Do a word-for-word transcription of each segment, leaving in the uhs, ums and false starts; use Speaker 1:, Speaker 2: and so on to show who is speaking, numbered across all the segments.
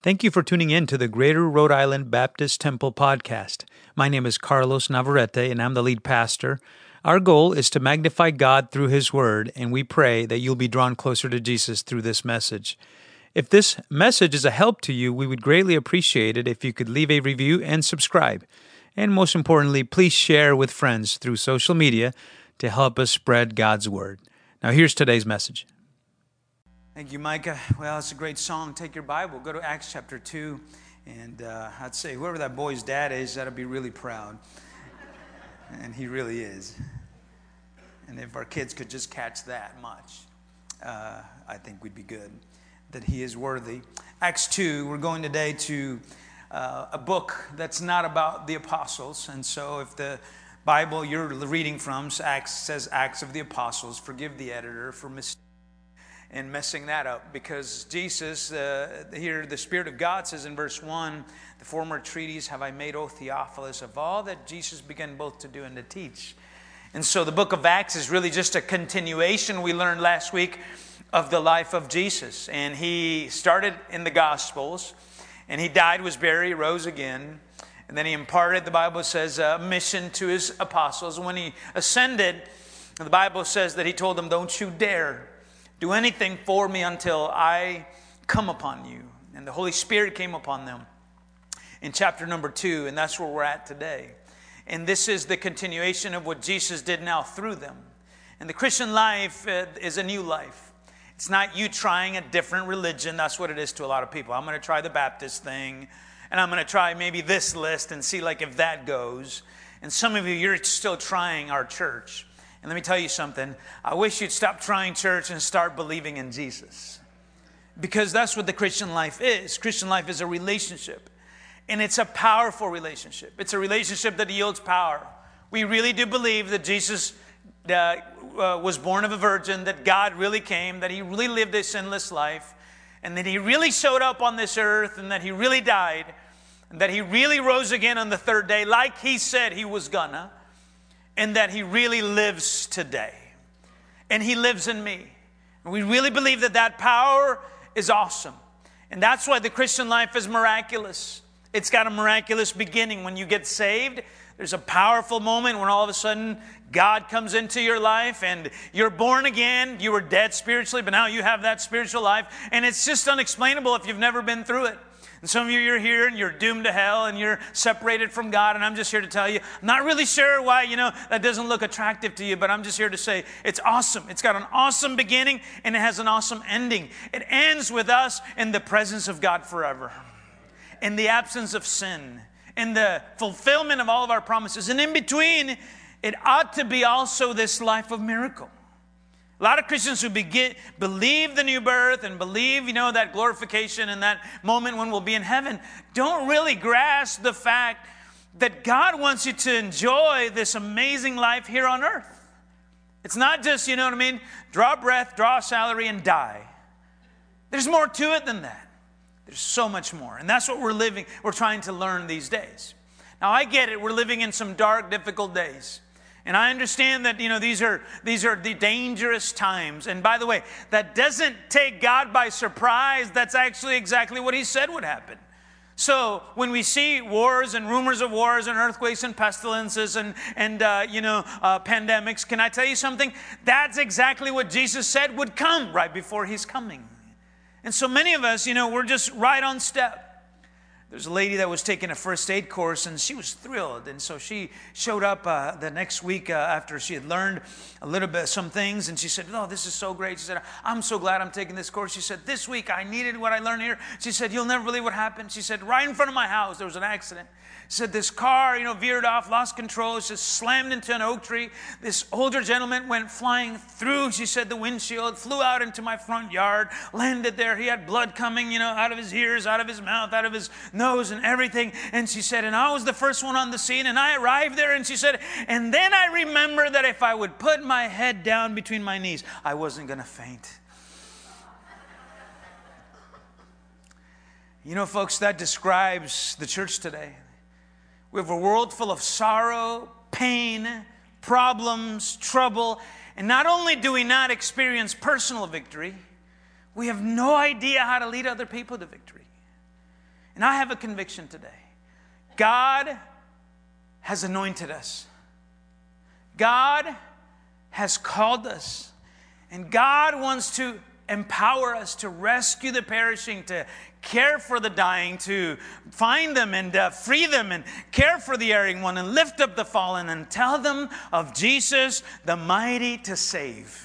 Speaker 1: Thank you for tuning in to the Greater Rhode Island Baptist Temple podcast. My name is Carlos Navarrete, and I'm the lead pastor. Our goal is to magnify God through His Word, and we pray that you'll be drawn closer to Jesus through this message. If this message is a help to you, we would greatly appreciate it if you could leave a review and subscribe. And most importantly, please share with friends through social media to help us spread God's Word. Now here's today's message. Thank you, Micah. Well, it's a great song. Take your Bible, go to Acts chapter two, and uh, I'd say whoever that boy's dad is, that'll be really proud. And he really is. And if our kids could just catch that much, uh, I think we'd be good, that he is worthy. Acts two, we're going today to uh, a book that's not about the apostles. And so if the Bible you're reading from Acts says Acts of the Apostles, forgive the editor for mistakes and messing that up, because Jesus, uh, here the Spirit of God says in verse one, the former treatise have I made, O Theophilus, of all that Jesus began both to do and to teach. And so the book of Acts is really just a continuation, we learned last week, of the life of Jesus. And he started in the Gospels, and he died, was buried, rose again. And then he imparted, the Bible says, a mission to his apostles. When he ascended, the Bible says that he told them, don't you dare do anything for me until I come upon you. And the Holy Spirit came upon them in chapter number two, and that's where we're at today. And this is the continuation of what Jesus did now through them. And the Christian life is a new life. It's not you trying a different religion. That's what it is to a lot of people. I'm going to try the Baptist thing, and I'm going to try maybe this list and see like if that goes. And some of you, you're still trying our church. And let me tell you something. I wish you'd stop trying church and start believing in Jesus. Because that's what the Christian life is. Christian life is a relationship. And it's a powerful relationship. It's a relationship that yields power. We really do believe that Jesus uh, uh, was born of a virgin, that God really came, that He really lived a sinless life, and that He really showed up on this earth, and that He really died, and that He really rose again on the third day like He said He was gonna. And that He really lives today. And He lives in me. And we really believe that that power is awesome. And that's why the Christian life is miraculous. It's got a miraculous beginning. When you get saved, there's a powerful moment when all of a sudden God comes into your life and you're born again. You were dead spiritually, but now you have that spiritual life. And it's just unexplainable if you've never been through it. And some of you, you're here and you're doomed to hell and you're separated from God. And I'm just here to tell you, I'm not really sure why, you know, that doesn't look attractive to you. But I'm just here to say it's awesome. It's got an awesome beginning and it has an awesome ending. It ends with us in the presence of God forever. In the absence of sin. In the fulfillment of all of our promises. And in between, it ought to be also this life of miracle. A lot of Christians who begin, believe the new birth and believe, you know, that glorification and that moment when we'll be in heaven, don't really grasp the fact that God wants you to enjoy this amazing life here on earth. It's not just, you know what I mean, draw breath, draw a salary, and die. There's more to it than that. There's so much more. And that's what we're living, we're trying to learn these days. Now, I get it. We're living in some dark, difficult days. And I understand that, you know, these are these are the dangerous times. And by the way, that doesn't take God by surprise. That's actually exactly what He said would happen. So when we see wars and rumors of wars and earthquakes and pestilences and, and uh, you know, uh, pandemics, can I tell you something? That's exactly what Jesus said would come right before He's coming. And so many of us, you know, we're just right on step. There's a lady that was taking a first aid course, and she was thrilled. And so she showed up uh, the next week uh, after she had learned a little bit, some things. And she said, oh, this is so great. She said, I'm so glad I'm taking this course. She said, this week I needed what I learned here. She said, you'll never believe what happened. She said, right in front of my house, there was an accident. She said, this car, you know, veered off, lost control. She just slammed into an oak tree. This older gentleman went flying through, she said, the windshield, flew out into my front yard, landed there. He had blood coming, you know, out of his ears, out of his mouth, out of his nose and everything. And she said, and I was the first one on the scene, and I arrived there, and she said, and then I remembered that if I would put my head down between my knees, I wasn't going to faint. You know, folks, that describes the church today. We have a world full of sorrow, pain, problems, trouble. And not only do we not experience personal victory, we have no idea how to lead other people to victory. And I have a conviction today. God has anointed us. God has called us. And God wants to empower us to rescue the perishing, to care for the dying, to find them and uh, free them and care for the erring one and lift up the fallen and tell them of Jesus, the mighty to save.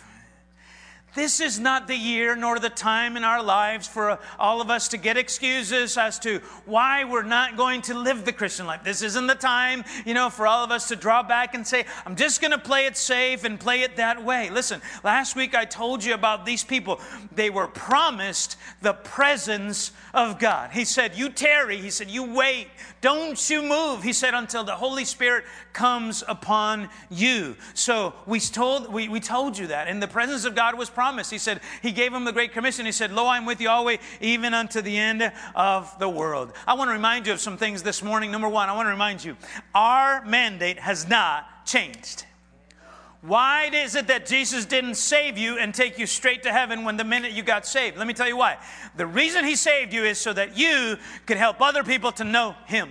Speaker 1: This is not the year nor the time in our lives for all of us to get excuses as to why we're not going to live the Christian life. This isn't the time, you know, for all of us to draw back and say, I'm just going to play it safe and play it that way. Listen, last week I told you about these people. They were promised the presence of God. He said, you tarry. He said, you wait. Don't you move. He said, until the Holy Spirit comes upon you. So we told, we, we told you that. And the presence of God was promised. He said, he gave him the Great Commission. He said, lo, I'm with you always, even unto the end of the world. I want to remind you of some things this morning. Number one, I want to remind you, our mandate has not changed. Why is it that Jesus didn't save you and take you straight to heaven when the minute you got saved? Let me tell you why. The reason he saved you is so that you could help other people to know him.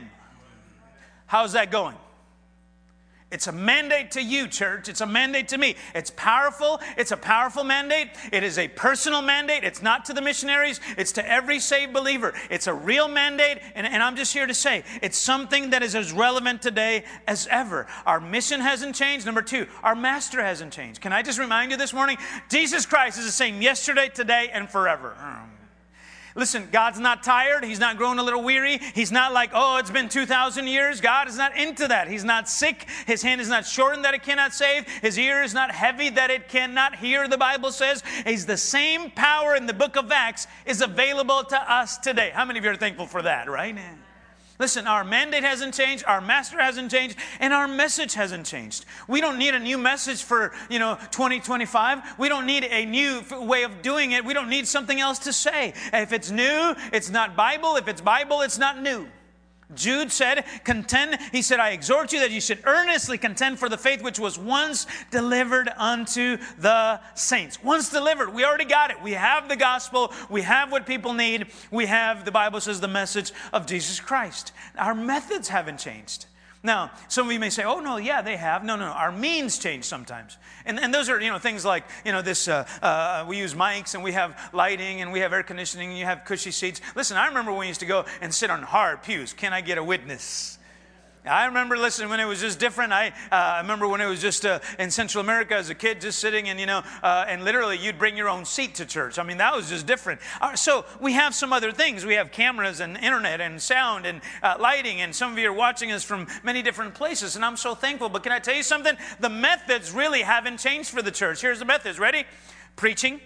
Speaker 1: How's that going? It's a mandate to you, church. It's a mandate to me. It's powerful. It's a powerful mandate. It is a personal mandate. It's not to the missionaries. It's to every saved believer. It's a real mandate. And, and I'm just here to say, it's something that is as relevant today as ever. Our mission hasn't changed. Number two, our master hasn't changed. Can I just remind you this morning? Jesus Christ is the same yesterday, today, and forever. Listen, God's not tired. He's not growing a little weary. He's not like, oh, it's been two thousand years. God is not into that. He's not sick. His hand is not shortened that it cannot save. His ear is not heavy that it cannot hear, the Bible says. He's the same power in the book of Acts is available to us today. How many of you are thankful for that, right? Listen, our mandate hasn't changed, our master hasn't changed, and our message hasn't changed. We don't need a new message for, you know, twenty twenty-five. We don't need a new way of doing it. We don't need something else to say. If it's new, it's not Bible. If it's Bible, it's not new. Jude said, contend, he said, I exhort you that you should earnestly contend for the faith which was once delivered unto the saints. Once delivered, we already got it. We have the gospel. We have what people need. We have, the Bible says, the message of Jesus Christ. Our methods haven't changed. Now, some of you may say, oh, no, yeah, they have. No, no, no. Our means change sometimes. And, and those are, you know, things like, you know, this, uh, uh, we use mics and we have lighting and we have air conditioning and you have cushy seats. Listen, I remember when we used to go and sit on hard pews. Can I get a witness? I remember, listen, when it was just different. I, uh, I remember when it was just uh, in Central America as a kid, just sitting and, you know, uh, and literally you'd bring your own seat to church. I mean, that was just different. Uh, so we have some other things. We have cameras and internet and sound and uh, lighting. And some of you are watching us from many different places. And I'm so thankful. But can I tell you something? The methods really haven't changed for the church. Here's the methods. Ready? Preaching,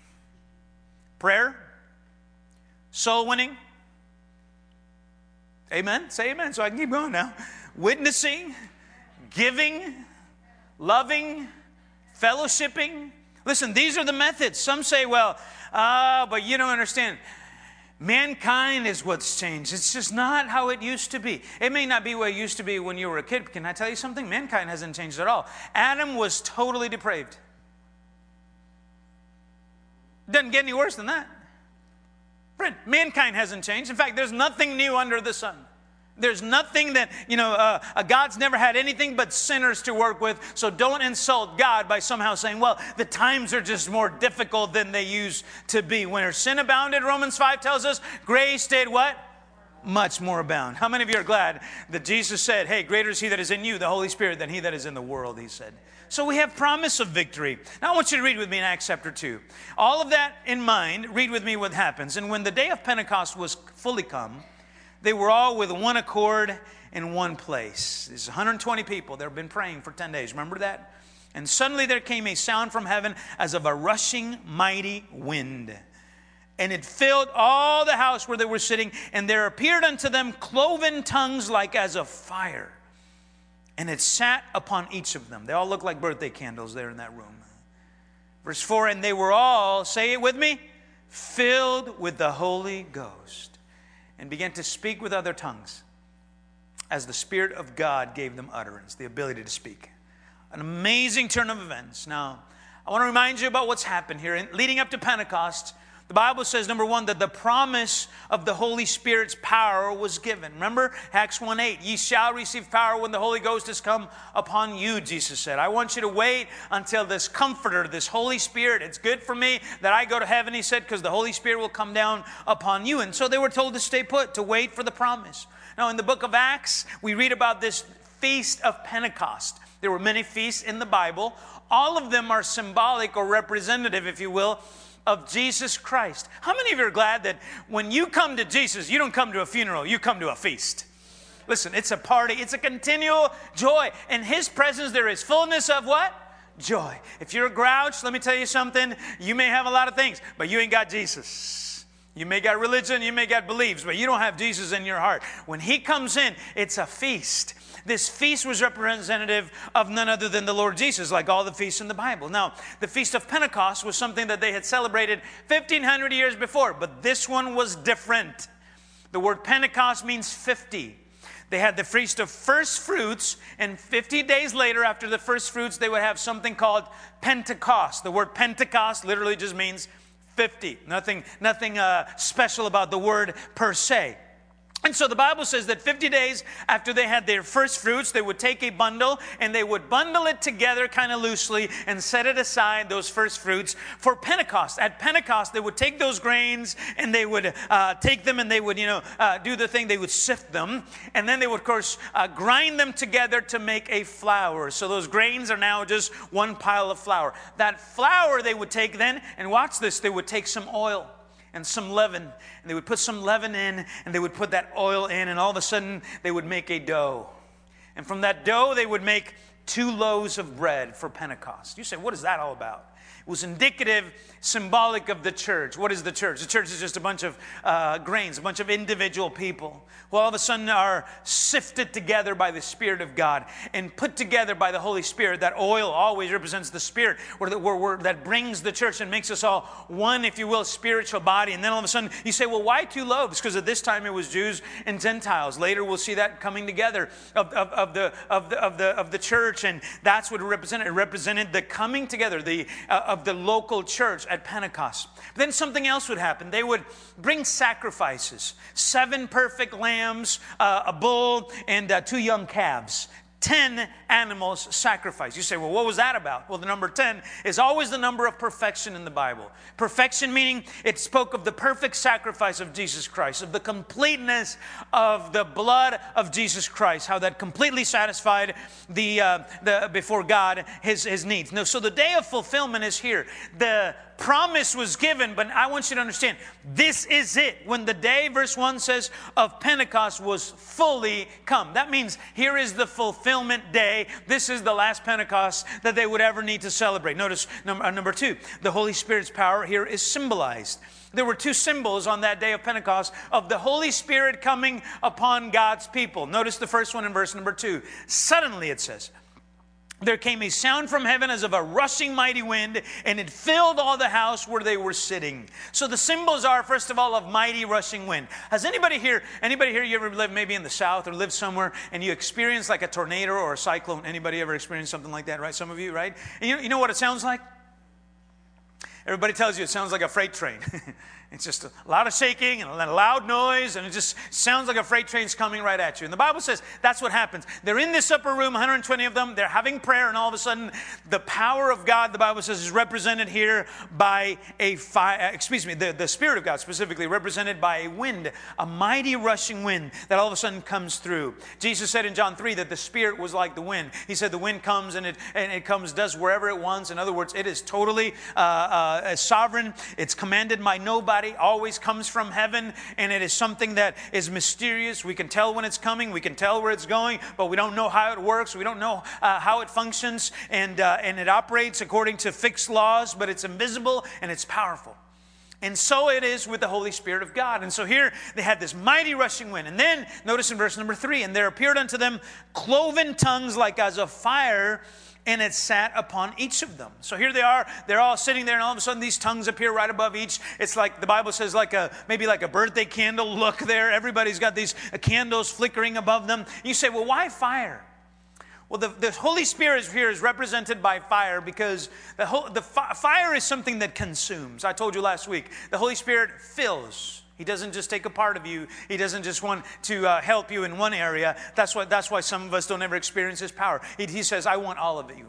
Speaker 1: prayer, soul winning. Amen? Say amen so I can keep going now. Witnessing, giving, loving, fellowshipping. Listen, these are the methods. Some say, well, uh, but you don't understand. Mankind is what's changed. It's just not how it used to be. It may not be what it used to be when you were a kid. Can I tell you something? Mankind hasn't changed at all. Adam was totally depraved. Doesn't get any worse than that. Friend, mankind hasn't changed. In fact, there's nothing new under the sun. There's nothing that, you know, uh, God's never had anything but sinners to work with. So don't insult God by somehow saying, well, the times are just more difficult than they used to be. When sin abounded, Romans five tells us, grace did what? Much more abound. How many of you are glad that Jesus said, hey, greater is he that is in you, the Holy Spirit, than he that is in the world, he said. So we have promise of victory. Now I want you to read with me in Acts chapter two. All of that in mind, read with me what happens. And when the day of Pentecost was fully come, they were all with one accord in one place. There's one hundred twenty people. They've been praying for ten days. Remember that? And suddenly there came a sound from heaven as of a rushing mighty wind. And it filled all the house where they were sitting. And there appeared unto them cloven tongues like as of fire. And it sat upon each of them. They all look like birthday candles there in that room. Verse four, and they were all, say it with me, filled with the Holy Ghost, and began to speak with other tongues as the Spirit of God gave them utterance, the ability to speak. An amazing turn of events. Now, I want to remind you about what's happened here. Leading up to Pentecost, The Bible says, number one, that the promise of the Holy Spirit's power was given. Remember, Acts one eight, ye shall receive power when the Holy Ghost has come upon you, Jesus said. I want you to wait until this Comforter, this Holy Spirit, it's good for me that I go to heaven, he said, because the Holy Spirit will come down upon you. And so they were told to stay put, to wait for the promise. Now, in the book of Acts, we read about this feast of Pentecost. There were many feasts in the Bible. All of them are symbolic or representative, if you will, of Jesus Christ. How many of you are glad that when you come to Jesus, you don't come to a funeral, you come to a feast? Listen, it's a party. It's a continual joy. In His presence, there is fullness of what? Joy. If you're a grouch, let me tell you something. You may have a lot of things, but you ain't got Jesus. You may got religion, you may got beliefs, but you don't have Jesus in your heart. When He comes in, it's a feast. This feast was representative of none other than the Lord Jesus, like all the feasts in the Bible. Now, the Feast of Pentecost was something that they had celebrated fifteen hundred years before, but this one was different. The word Pentecost means fifty. They had the Feast of First Fruits, and fifty days later, after the first fruits, they would have something called Pentecost. The word Pentecost literally just means fifty. Nothing, nothing uh, special about the word per se. And so the Bible says that fifty days after they had their first fruits, they would take a bundle and they would bundle it together kind of loosely and set it aside, those first fruits, for Pentecost. At Pentecost, they would take those grains and they would uh, take them and they would, you know, uh, do the thing. They would sift them. And then they would, of course, uh, grind them together to make a flour. So those grains are now just one pile of flour. That flour they would take then, and watch this, they would take some oil and some leaven, and they would put some leaven in, and they would put that oil in, and all of a sudden, they would make a dough. And from that dough, they would make two loaves of bread for Pentecost. You say, what is that all about? It was indicative, symbolic of the church. What is the church? The church is just a bunch of uh, grains, a bunch of individual people who all of a sudden are sifted together by the Spirit of God and put together by the Holy Spirit. That oil always represents the Spirit where, the, where, where that brings the church and makes us all one, if you will, spiritual body. And then all of a sudden you say, well, why two loaves? Because at this time it was Jews and Gentiles. Later we'll see that coming together of, of, of, the, of, the, of, the, of the church, and that's what it represented. It represented the coming together, the uh, of the local church at Pentecost. But then something else would happen. They would bring sacrifices. Seven perfect lambs, uh, a bull, and uh, two young calves. Ten animals sacrificed. You say, well, what was that about? Well, the number ten is always the number of perfection in the Bible. Perfection meaning it spoke of the perfect sacrifice of Jesus Christ, of the completeness of the blood of Jesus Christ, how that completely satisfied the, uh, the before God his, his needs. Now, so the day of fulfillment is here. The promise was given, but I want you to understand, this is it. When the day, verse one says, of Pentecost was fully come. That means here is the fulfillment day. This is the last Pentecost that they would ever need to celebrate. Notice number, uh, number two, the Holy Spirit's power here is symbolized. There were two symbols on that day of Pentecost of the Holy Spirit coming upon God's people. Notice the first one in verse number two. Suddenly, it says, there came a sound from heaven as of a rushing mighty wind, and it filled all the house where they were sitting. So the symbols are, first of all, of mighty rushing wind. Has anybody here, anybody here, you ever lived maybe in the South or lived somewhere and you experienced like a tornado or a cyclone? Anybody ever experienced something like that, right? Some of you, right? And you, you know what it sounds like? Everybody tells you it sounds like a freight train. It's just a lot of shaking and a loud noise, and it just sounds like a freight train's coming right at you. And the Bible says that's what happens. They're in this upper room, one hundred twenty of them. They're having prayer, and all of a sudden, the power of God, the Bible says, is represented here by a fire. Excuse me, the, the Spirit of God specifically represented by a wind, a mighty rushing wind that all of a sudden comes through. Jesus said in John three that the Spirit was like the wind. He said the wind comes and it and it comes, does wherever it wants. In other words, it is totally uh, uh, sovereign. It's commanded by nobody. Always comes from heaven, and it is something that is mysterious. We can tell when it's coming, we can tell where it's going, but we don't know how it works. We don't know uh, how it functions, and uh, and it operates according to fixed laws, but it's invisible and it's powerful. And so it is with the Holy Spirit of God. And so here they had this mighty rushing wind. And then notice in verse number three, and there appeared unto them cloven tongues like as of fire, and it sat upon each of them. So here they are. They're all sitting there, and all of a sudden these tongues appear right above each. It's like the Bible says, like a maybe like a birthday candle look there. Everybody's got these candles flickering above them. You say, well, why fire? Well, the, the Holy Spirit here is represented by fire because the, whole, the fi- fire is something that consumes. I told you last week, the Holy Spirit fills. He doesn't just take a part of you. He doesn't just want to uh, help you in one area. That's why, that's why some of us don't ever experience His power. He, he says, I want all of you.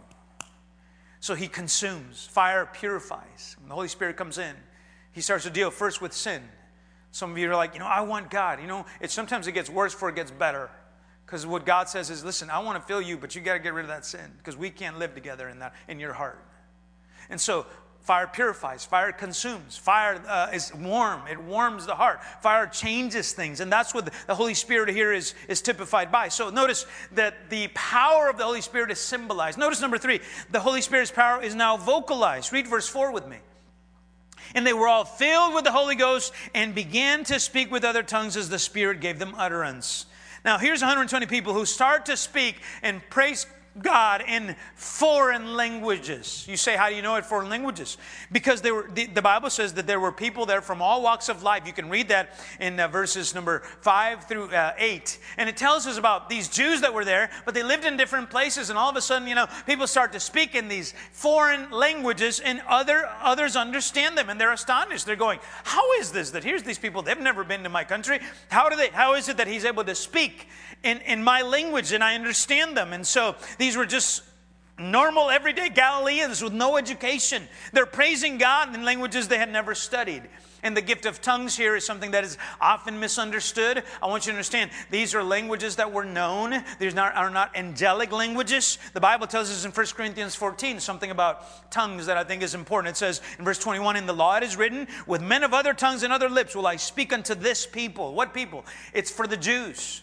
Speaker 1: So He consumes. Fire purifies. When the Holy Spirit comes in, He starts to deal first with sin. Some of you are like, you know, I want God. You know, it sometimes it gets worse before it gets better. Because what God says is, listen, I want to fill you, but you got to get rid of that sin. Because we can't live together in that in your heart. And so fire purifies. Fire consumes. Fire uh, is warm. It warms the heart. Fire changes things. And that's what the Holy Spirit here is, is typified by. So notice that the power of the Holy Spirit is symbolized. Notice number three, the Holy Spirit's power is now vocalized. Read verse four with me. And they were all filled with the Holy Ghost and began to speak with other tongues as the Spirit gave them utterance. Now, here's one hundred twenty people who start to speak and praise God in foreign languages. You say, how do you know it foreign languages? Because they were, the, the Bible says that there were people there from all walks of life. You can read that in uh, verses number five through uh, eight. And it tells us about these Jews that were there, but they lived in different places. And all of a sudden, you know, people start to speak in these foreign languages and other others understand them. And they're astonished. They're going, how is this that here's these people, they've never been to my country. How do they, how is it that he's able to speak in, in my language and I understand them? And so these were just normal, everyday Galileans with no education. They're praising God in languages they had never studied. And the gift of tongues here is something that is often misunderstood. I want you to understand, these are languages that were known. These not, are not angelic languages. The Bible tells us in First Corinthians fourteen something about tongues that I think is important. It says in verse twenty-one, in the law it is written, with men of other tongues and other lips will I speak unto this people. What people? It's for the Jews.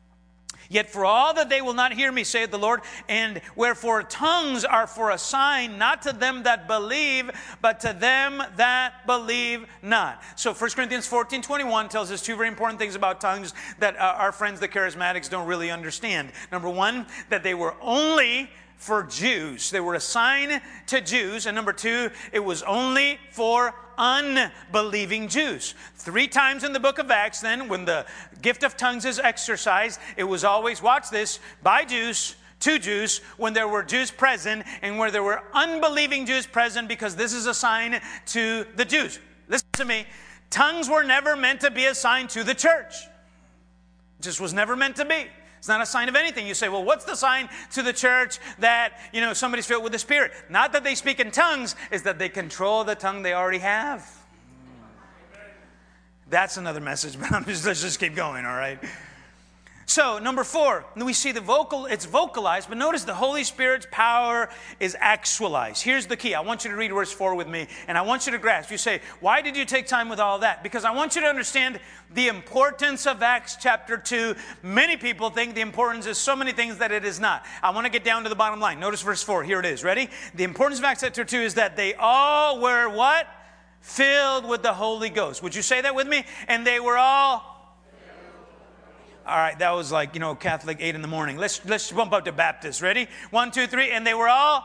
Speaker 1: Yet for all that they will not hear me, saith the Lord, and wherefore tongues are for a sign, not to them that believe, but to them that believe not. So First Corinthians fourteen twenty-one tells us two very important things about tongues that uh, our friends, the charismatics, don't really understand. Number one, that they were only for Jews. They were a sign to Jews. And number two, it was only for unbelieving Jews. Three times in the book of Acts, then, when the gift of tongues is exercised, it was always, watch this, by Jews, to Jews, when there were Jews present, and where there were unbelieving Jews present, because this is a sign to the Jews. Listen to me. Tongues were never meant to be a sign to the church. It just was never meant to be. It's not a sign of anything. You say, well, what's the sign to the church that, you know, somebody's filled with the Spirit? Not that they speak in tongues, is that they control the tongue they already have. That's another message, but I'm just, let's just keep going, all right? So, number four, we see the vocal, it's vocalized, but notice the Holy Spirit's power is actualized. Here's the key. I want you to read verse four with me, and I want you to grasp. You say, why did you take time with all that? Because I want you to understand the importance of Acts chapter two. Many people think the importance is so many things that it is not. I want to get down to the bottom line. Notice verse four. Here it is. Ready? The importance of Acts chapter two is that they all were what? Filled with the Holy Ghost. Would you say that with me? And they were all... All right, that was like, you know, Catholic eight in the morning. Let's let's bump up to Baptist. Ready? One, two, three. And they were all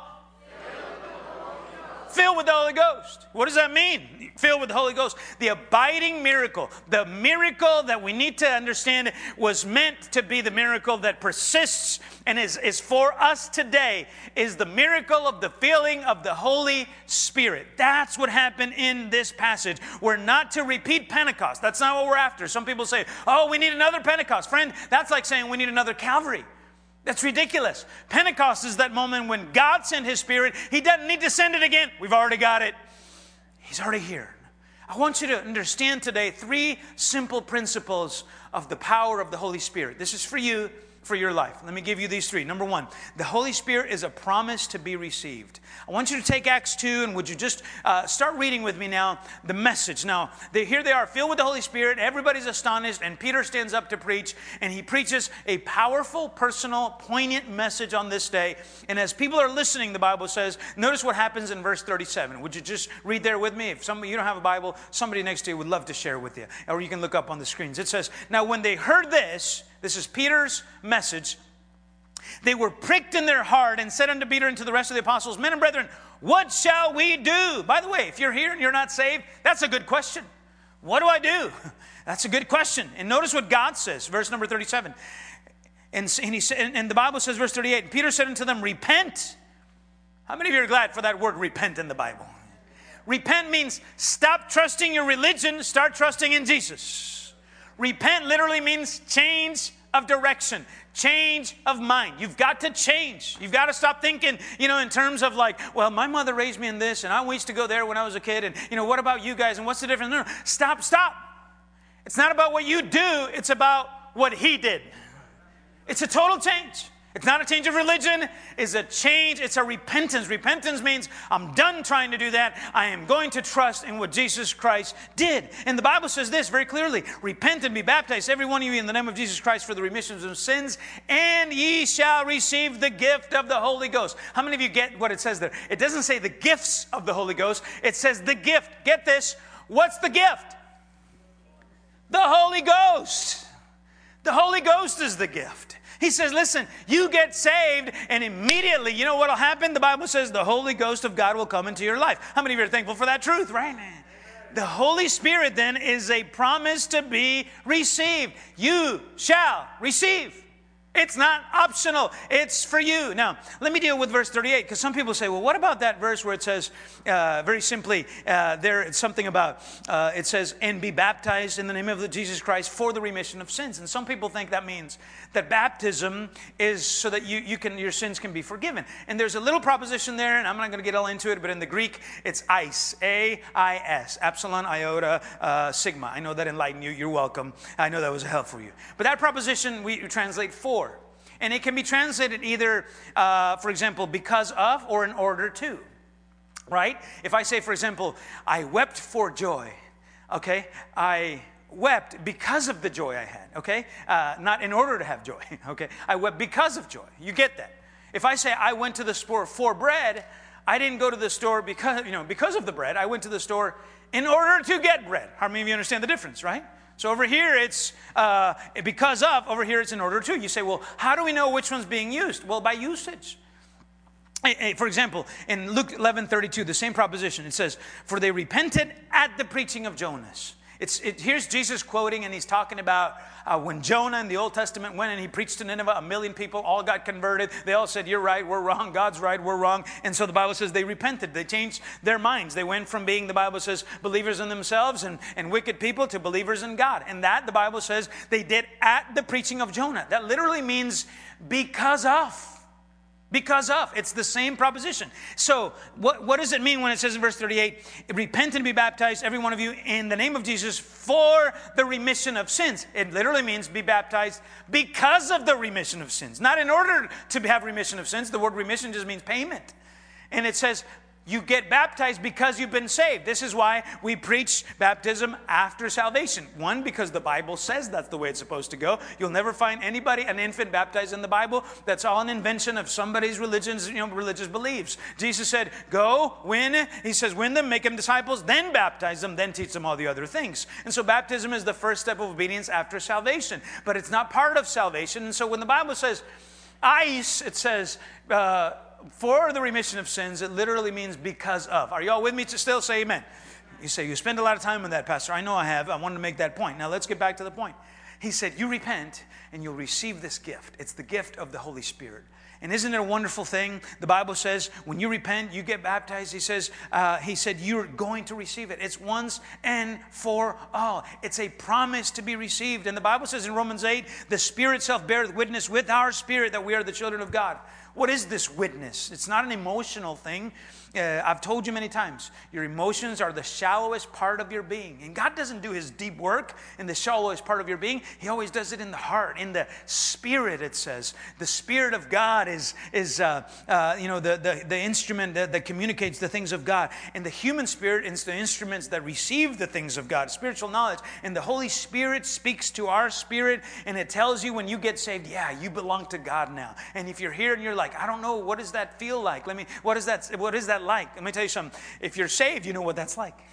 Speaker 1: filled with the Holy Ghost. What does that mean? Filled with the Holy Ghost. The abiding miracle. The miracle that we need to understand was meant to be the miracle that persists and is, is for us today, is the miracle of the filling of the Holy Spirit. That's what happened in this passage. We're not to repeat Pentecost. That's not what we're after. Some people say, oh, we need another Pentecost. Friend, that's like saying we need another Calvary. That's ridiculous. Pentecost is that moment when God sent His Spirit. He doesn't need to send it again. We've already got it. He's already here. I want you to understand today three simple principles of the power of the Holy Spirit. This is for you, for your life. Let me give you these three. Number one, the Holy Spirit is a promise to be received. I want you to take Acts two, and would you just uh, start reading with me now the message. Now, they, here they are, filled with the Holy Spirit. Everybody's astonished, and Peter stands up to preach, and he preaches a powerful, personal, poignant message on this day. And as people are listening, the Bible says, notice what happens in verse thirty-seven. Would you just read there with me? If somebody, you don't have a Bible, somebody next to you would love to share with you. Or you can look up on the screens. It says, now when they heard this, this is Peter's message, they were pricked in their heart and said unto Peter and to the rest of the apostles, men and brethren, what shall we do? By the way, if you're here and you're not saved, that's a good question. What do I do? That's a good question. And notice what God says, verse number thirty-seven. And, and, he said, and the Bible says, verse thirty-eight, Peter said unto them, repent. How many of you are glad for that word repent in the Bible? Repent means stop trusting your religion, start trusting in Jesus. Repent literally means change of direction, change of mind. You've got to change. You've got to stop thinking, you know, in terms of like, well, my mother raised me in this, and I used to go there when I was a kid, and, you know, what about you guys, and what's the difference? No, no, stop, stop. It's not about what you do, it's about what he did. It's a total change. It's not a change of religion. It's a change. It's a repentance. Repentance means I'm done trying to do that. I am going to trust in what Jesus Christ did. And the Bible says this very clearly. Repent and be baptized, every one of you, in the name of Jesus Christ for the remission of sins, and ye shall receive the gift of the Holy Ghost. How many of you get what it says there? It doesn't say the gifts of the Holy Ghost. It says the gift. Get this. What's the gift? The Holy Ghost. The Holy Ghost is the gift. He says, listen, you get saved, and immediately, you know what will happen? The Bible says the Holy Ghost of God will come into your life. How many of you are thankful for that truth, right? The Holy Spirit then is a promise to be received. You shall receive. It's not optional. It's for you. Now, let me deal with verse thirty-eight, because some people say, well, what about that verse where it says, uh, very simply, uh, there it's something about, uh, it says, and be baptized in the name of the Jesus Christ for the remission of sins. And some people think that means that baptism is so that you, you can, your sins can be forgiven. And there's a little proposition there, and I'm not going to get all into it, but in the Greek, it's eis, A I S, epsilon, iota, uh, sigma. I know that enlightened you. You're welcome. I know that was helpful for you. But that proposition we translate for. And it can be translated either, uh, for example, because of or in order to, right? If I say, for example, I wept for joy, okay? I wept because of the joy I had, okay? Uh, not in order to have joy, okay? I wept because of joy. You get that. If I say I went to the store for bread, I didn't go to the store because, you know, because of the bread. I went to the store in order to get bread. How many of you understand the difference, right? So over here it's uh, because of, over here it's in order to. You say, well, how do we know which one's being used? Well, by usage. For example, in Luke eleven thirty-two, the same proposition, it says, for they repented at the preaching of Jonas. It's, it, here's Jesus quoting, and he's talking about uh, when Jonah in the Old Testament went and he preached to Nineveh, a million people all got converted. They all said, you're right, we're wrong, God's right, we're wrong. And so the Bible says they repented. They changed their minds. They went from being, the Bible says, believers in themselves and, and wicked people to believers in God. And that, the Bible says, they did at the preaching of Jonah. That literally means because of. Because of. It's the same proposition. So what, what does it mean when it says in verse thirty-eight, repent and be baptized, every one of you, in the name of Jesus for the remission of sins? It literally means be baptized because of the remission of sins. Not in order to have remission of sins. The word remission just means payment. And it says you get baptized because you've been saved. This is why we preach baptism after salvation. One, because the Bible says that's the way it's supposed to go. You'll never find anybody, an infant baptized in the Bible. That's all an invention of somebody's religion's, you know, religious beliefs. Jesus said, go, win. He says, win them, make them disciples, then baptize them, then teach them all the other things. And so baptism is the first step of obedience after salvation. But it's not part of salvation. And so when the Bible says, eis, it says, uh, for the remission of sins, it literally means because of. Are you all with me to still? Say amen. You say, you spend a lot of time on that, Pastor. I know I have. I wanted to make that point. Now let's get back to the point. He said, you repent and you'll receive this gift. It's the gift of the Holy Spirit. And isn't it a wonderful thing? The Bible says when you repent, you get baptized. He says, uh, he said, you're going to receive it. It's once and for all. It's a promise to be received. And the Bible says in Romans eight, the Spirit itself beareth witness with our spirit that we are the children of God. What is this witness? It's not an emotional thing. Uh, I've told you many times, your emotions are the shallowest part of your being. And God doesn't do his deep work in the shallowest part of your being. He always does it in the heart, in the spirit, it says. The Spirit of God is, is uh, uh, you know, the, the, the instrument that, that communicates the things of God. And the human spirit is the instruments that receive the things of God, spiritual knowledge. And the Holy Spirit speaks to our spirit, and it tells you when you get saved, yeah, you belong to God now. And if you're here and you're like, I don't know, what does that feel like? Let me, what is that, what is that like? Let me tell you something. If you're saved, you know what that's like.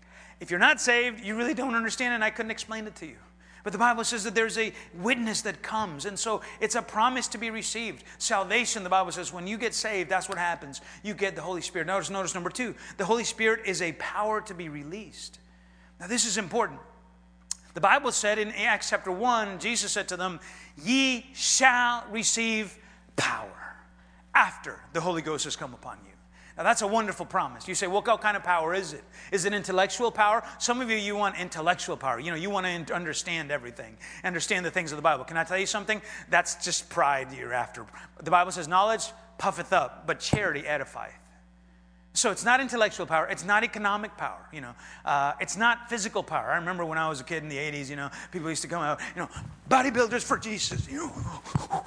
Speaker 1: If you're not saved, you really don't understand, and I couldn't explain it to you. But the Bible says that there's a witness that comes, and so it's a promise to be received. Salvation, the Bible says, when you get saved, that's what happens. You get the Holy Spirit. Notice, notice number two, the Holy Spirit is a power to be released. Now this is important. The Bible said in Acts chapter one, Jesus said to them, ye shall receive power after the Holy Ghost has come upon you. Now that's a wonderful promise. You say, well, what kind of power is it? Is it intellectual power? Some of you, you want intellectual power. You know, you want to understand everything, understand the things of the Bible. Can I tell you something? That's just pride you're after. The Bible says, knowledge puffeth up, but charity edifieth. So it's not intellectual power. It's not economic power. You know, uh, it's not physical power. I remember when I was a kid in the eighties, you know, people used to come out, you know, bodybuilders for Jesus. You know,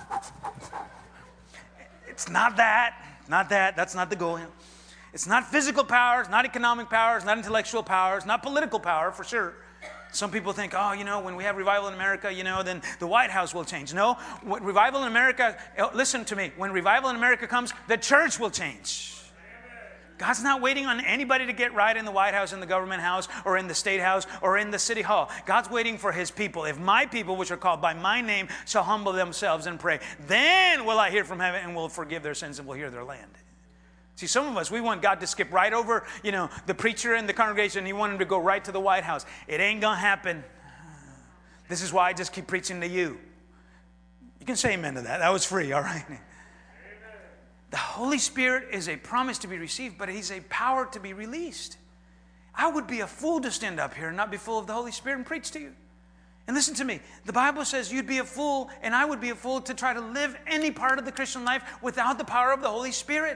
Speaker 1: it's not that. Not that. That's not the goal. You know. It's not physical power. It's not economic power. It's not intellectual power. It's not political power, for sure. Some people think, oh, you know, when we have revival in America, you know, then the White House will change. No, when revival in America, listen to me. When revival in America comes, the church will change. God's not waiting on anybody to get right in the White House, in the government house, or in the state house, or in the city hall. God's waiting for his people. If my people, which are called by my name, shall humble themselves and pray, then will I hear from heaven and will forgive their sins and will hear their land. See, some of us, we want God to skip right over, you know, the preacher and the congregation. He want him to go right to the White House. It ain't going to happen. This is why I just keep preaching to you. You can say amen to that. That was free, all right? The Holy Spirit is a promise to be received, but he's a power to be released. I would be a fool to stand up here and not be full of the Holy Spirit and preach to you. And listen to me. The Bible says you'd be a fool, and I would be a fool to try to live any part of the Christian life without the power of the Holy Spirit.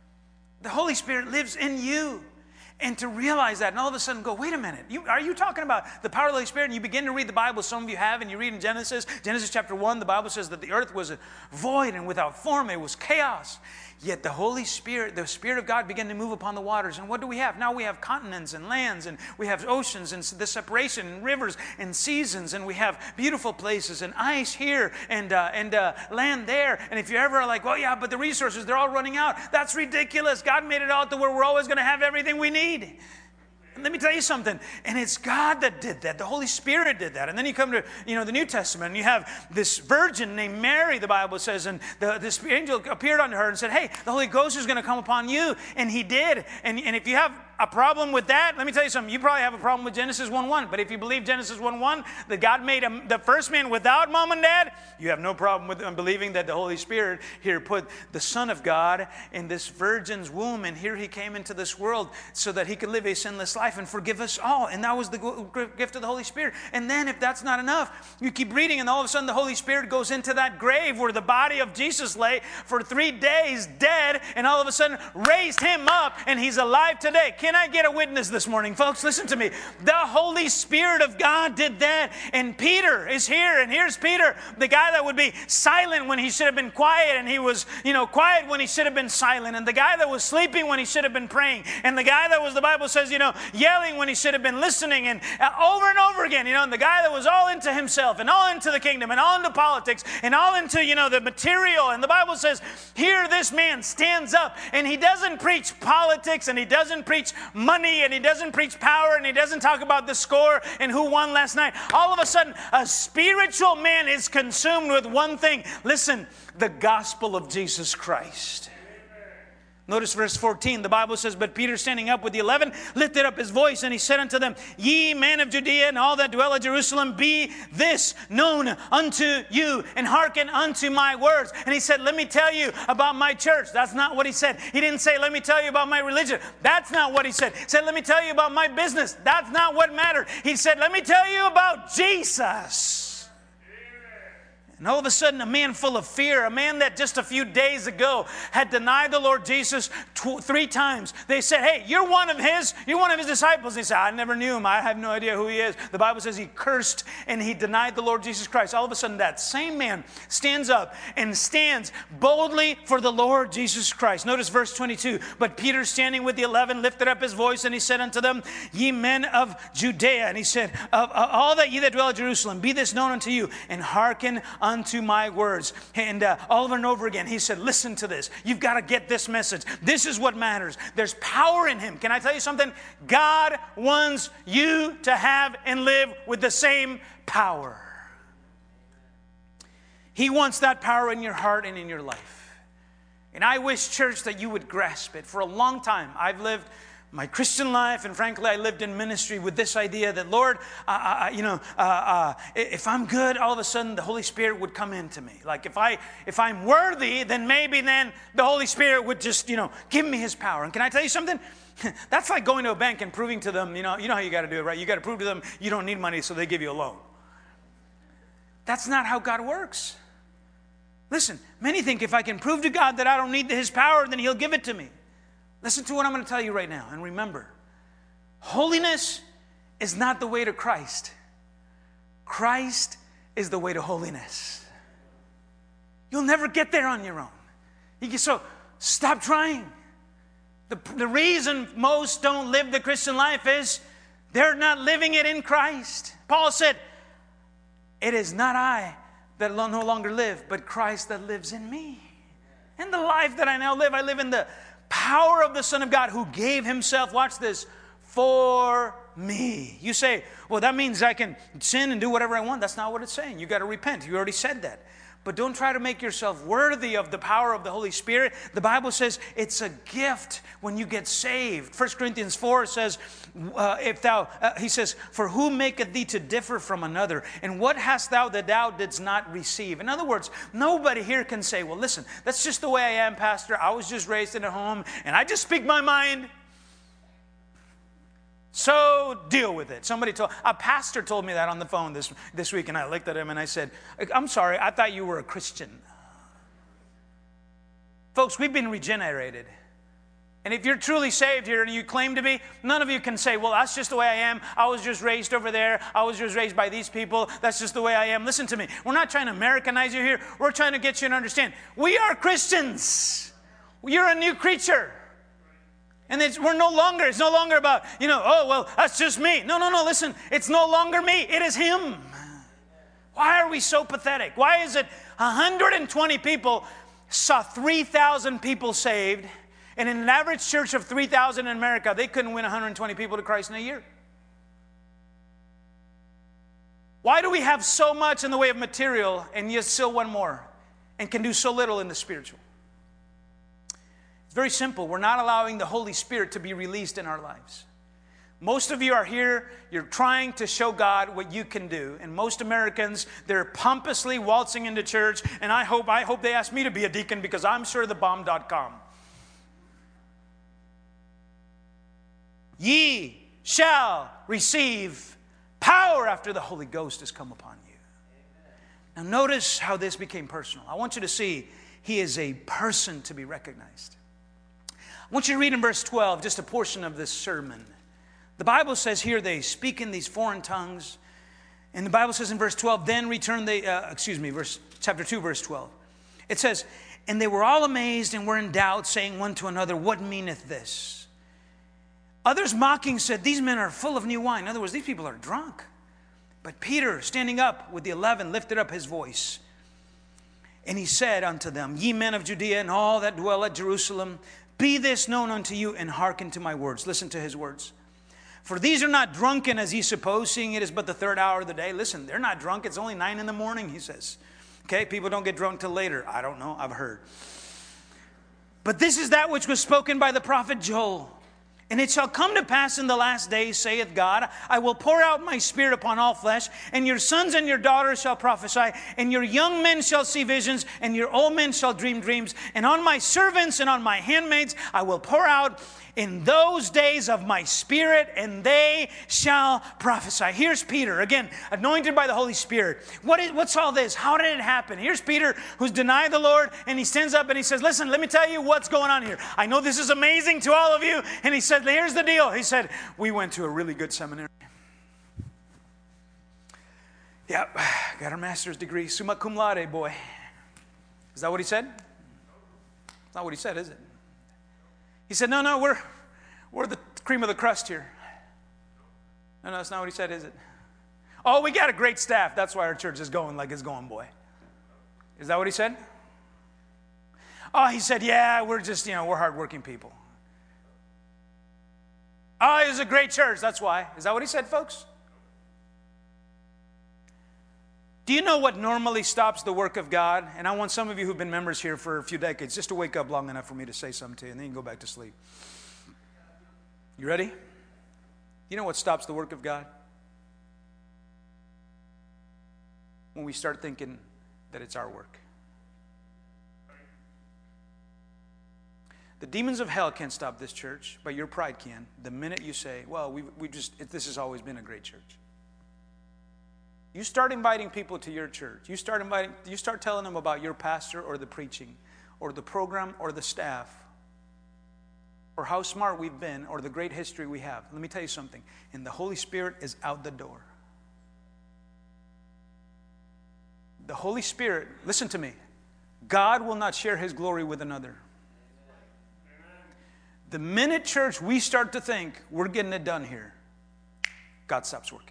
Speaker 1: The Holy Spirit lives in you. And to realize that and all of a sudden go, wait a minute, you, are you talking about the power of the Holy Spirit? And you begin to read the Bible, some of you have, and you read in Genesis, Genesis chapter one, the Bible says that the earth was void and without form, it was chaos. Yet the Holy Spirit, the Spirit of God began to move upon the waters. And what do we have? Now we have continents and lands, and we have oceans and the separation, and rivers and seasons, and we have beautiful places and ice here and, uh, and uh, land there. And if you ever are like, well, yeah, but the resources, they're all running out. That's ridiculous. God made it all to where we're always going to have everything we need. And let me tell you something. And it's God that did that. The Holy Spirit did that. And then you come to, you know, the New Testament, and you have this virgin named Mary, the Bible says, and the, this angel appeared unto her and said, hey, the Holy Ghost is going to come upon you. And he did. And, and if you have a problem with that, let me tell you something. You probably have a problem with Genesis one one. But if you believe Genesis one one, that God made a, the first man without mom and dad, you have no problem with um, believing that the Holy Spirit here put the Son of God in this virgin's womb. And here he came into this world so that he could live a sinless life and forgive us all. And that was the gift of the Holy Spirit. And then if that's not enough, you keep reading, and all of a sudden the Holy Spirit goes into that grave where the body of Jesus lay for three days dead, and all of a sudden raised him up, and he's alive today. Can I get a witness this morning, folks? Listen to me. The Holy Spirit of God did that. And Peter is here, and here's Peter, the guy that would be silent when he should have been quiet, and he was, you know, quiet when he should have been silent, and the guy that was sleeping when he should have been praying, and the guy that was, the Bible says, you know, yelling when he should have been listening, and over and over again, you know, and the guy that was all into himself and all into the kingdom and all into politics and all into, you know, the material. And the Bible says, here this man stands up, and he doesn't preach politics, and he doesn't preach money, and he doesn't preach power, and he doesn't talk about the score and who won last night. All of a sudden, a spiritual man is consumed with one thing. Listen, the gospel of Jesus Christ. Notice verse fourteen, the Bible says, but Peter standing up with the eleven lifted up his voice, and he said unto them, ye men of Judea and all that dwell at Jerusalem, be this known unto you, and hearken unto my words. And he said, let me tell you about my church. That's not what he said. He didn't say, let me tell you about my religion. That's not what he said. He said, let me tell you about my business. That's not what mattered. He said, let me tell you about Jesus. And all of a sudden, a man full of fear, a man that just a few days ago had denied the Lord Jesus tw- three times. They said, hey, you're one of his, you're one of his disciples. And he said, I never knew him. I have no idea who he is. The Bible says he cursed and he denied the Lord Jesus Christ. All of a sudden, that same man stands up and stands boldly for the Lord Jesus Christ. Notice verse twenty-two. But Peter, standing with the eleven, lifted up his voice, and he said unto them, ye men of Judea. And he said, of, of all that ye that dwell at Jerusalem, be this known unto you, and hearken unto my words. And uh, over and over again, he said, listen to this. You've got to get this message. This is what matters. There's power in him. Can I tell you something? God wants you to have and live with the same power. He wants that power in your heart and in your life. And I wish, church, that you would grasp it. For a long time, I've lived
Speaker 2: my Christian life, and frankly, I lived in ministry with this idea that, Lord, uh, uh, you know, uh, uh, if I'm good, all of a sudden the Holy Spirit would come into me. Like if I, if I'm worthy, then maybe then the Holy Spirit would just, you know, give me His power. And can I tell you something? That's like going to a bank and proving to them, you know, you know how you got to do it, right? You got to prove to them you don't need money, so they give you a loan. That's not how God works. Listen, many think if I can prove to God that I don't need His power, then He'll give it to me. Listen to what I'm going to tell you right now. And remember, holiness is not the way to Christ. Christ is the way to holiness. You'll never get there on your own. You can, so stop trying. The, the reason most don't live the Christian life is they're not living it in Christ. Paul said, it is not I that no longer live, but Christ that lives in me. And the life that I now live, I live in the power of the Son of God who gave Himself, watch this, for me. You say, well, that means I can sin and do whatever I want. That's not what it's saying. You got to repent. You already said that. But don't try to make yourself worthy of the power of the Holy Spirit. The Bible says it's a gift when you get saved. First Corinthians four says, uh, if thou, uh, he says, for who maketh thee to differ from another? And what hast thou that thou didst not receive? In other words, nobody here can say, well, listen, that's just the way I am, Pastor. I was just raised in a home and I just speak my mind. So deal with it. Somebody told, a pastor told me that on the phone this, this week, and I looked at him and I said, I'm sorry, I thought you were a Christian. Folks, we've been regenerated. And if you're truly saved here and you claim to be, none of you can say, well, that's just the way I am. I was just raised over there. I was just raised by these people. That's just the way I am. Listen to me. We're not trying to Americanize you here. We're trying to get you to understand. We are Christians. You're a new creature. And it's, we're no longer, it's no longer about, you know, oh, well, that's just me. No, no, no, listen, it's no longer me. It is Him. Why are we so pathetic? Why is it one hundred twenty people saw three thousand people saved, and in an average church of three thousand in America, they couldn't win one hundred twenty people to Christ in a year? Why do we have so much in the way of material and yet still want more and can do so little in the spiritual? It's very simple. We're not allowing the Holy Spirit to be released in our lives. Most of you are here, you're trying to show God what you can do. And most Americans, they're pompously waltzing into church, and I hope, I hope they ask me to be a deacon because I'm sure the bomb dot com. Ye shall receive power after the Holy Ghost has come upon you. Now notice how this became personal. I want you to see He is a person to be recognized. I want you to read in verse twelve just a portion of this sermon. The Bible says here they speak in these foreign tongues. And the Bible says in verse twelve, then return they, uh, excuse me, verse chapter two, verse twelve. It says, and they were all amazed and were in doubt, saying one to another, what meaneth this? Others mocking said, these men are full of new wine. In other words, these people are drunk. But Peter, standing up with the eleven, lifted up his voice. And he said unto them, ye men of Judea and all that dwell at Jerusalem, be this known unto you, and hearken to my words. Listen to his words. For these are not drunken as ye suppose, seeing it is but the third hour of the day. Listen, they're not drunk. It's only nine in the morning, he says. Okay, people don't get drunk till later. I don't know. I've heard. But this is that which was spoken by the prophet Joel. And it shall come to pass in the last days, saith God, I will pour out my spirit upon all flesh, and your sons and your daughters shall prophesy, and your young men shall see visions, and your old men shall dream dreams. And on my servants and on my handmaids I will pour out in those days of my spirit, and they shall prophesy. Here's Peter, again, anointed by the Holy Spirit. What is, what's all this? How did it happen? Here's Peter, who's denied the Lord, and he stands up and he says, listen, let me tell you what's going on here. I know this is amazing to all of you. And he said, here's the deal. He said, we went to a really good seminary. Yep, got our master's degree, summa cum laude, boy. Is that what he said? That's not what he said, is it? He said, no, no, we're, we're the cream of the crust here. No, no, that's not what he said, is it? Oh, we got a great staff. That's why our church is going like it's going, boy. Is that what he said? Oh, he said, yeah, we're just, you know, we're hardworking people. Oh, it was a great church. That's why. Is that what he said, folks? Do you know what normally stops the work of God? And I want some of you who've been members here for a few decades just to wake up long enough for me to say something to you, and then you can go back to sleep. You ready? You know what stops the work of God? When we start thinking that it's our work. The demons of hell can't stop this church, but your pride can. The minute you say, well, we we just it, this has always been a great church. You start inviting people to your church. You start inviting, you start telling them about your pastor or the preaching or the program or the staff or how smart we've been or the great history we have. Let me tell you something. And the Holy Spirit is out the door. The Holy Spirit, listen to me, God will not share his glory with another. The minute, church, we start to think we're getting it done here, God stops working.